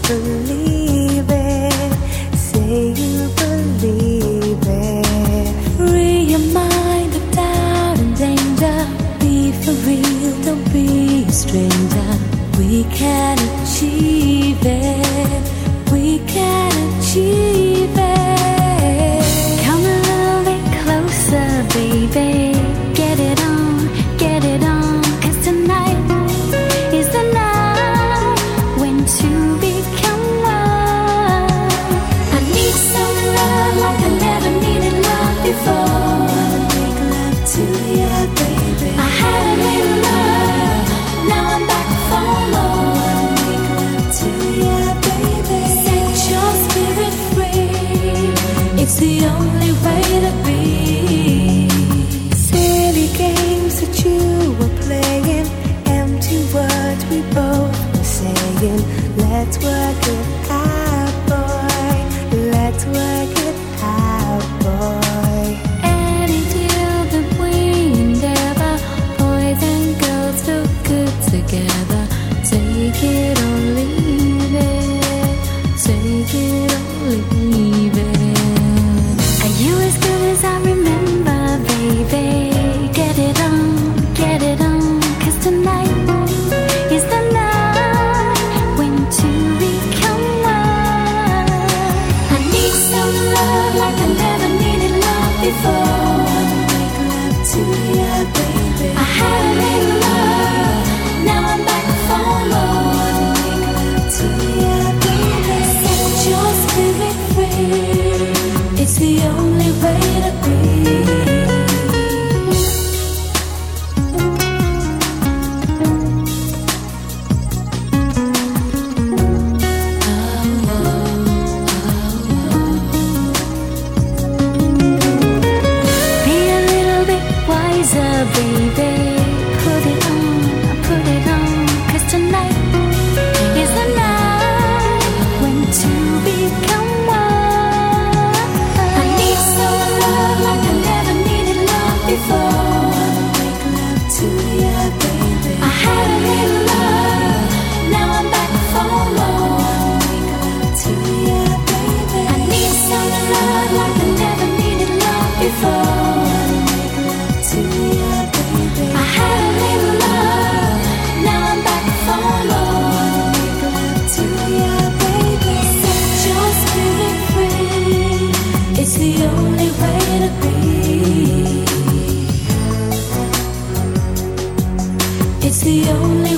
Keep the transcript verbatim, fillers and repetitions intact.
believe it. Say you believe it. Free your mind of doubt and danger. Be for real, don't be a stranger. We can achieve it. We can achieve it. Come a little bit closer, baby. Get it on, get it on. 'Cause tonight is the night when two become one. I need some love like I never needed love before. Wanna make love to you, baby. I had a little love, now I'm back for more. Wanna make love to you, baby. Set your spirit free. It's the only way to be. Silly games that you were playing, empty words we both were saying. Let's work it out, boy. Let's work it out, boy. Any deal that we endeavor, boys and girls feel good together. Take it or leave it. Take it or leave it. Are you as good as I remember, baby? Get it on, get it on. 'Cause tonight is the night when two become one. I need some love like I never needed love before. Wanna make love to you, baby. I had a little love, now I'm back for more. Wanna make love to you, baby. Set your spirit free. It's the only way to be. Be a little bit wiser, baby. Put it on, put it on. 'Cause tonight is the night when two become one. I need some love like I never needed love before. Wanna make love to you, baby. I had a little love, now I'm back for more. Wanna make love to you, baby. I need some love like I never needed love before. Wanna make love to you, baby. I had a little love, now I'm back for more. Wanna make love to you, baby. Set your spirit free. It's the only way to be. It's the only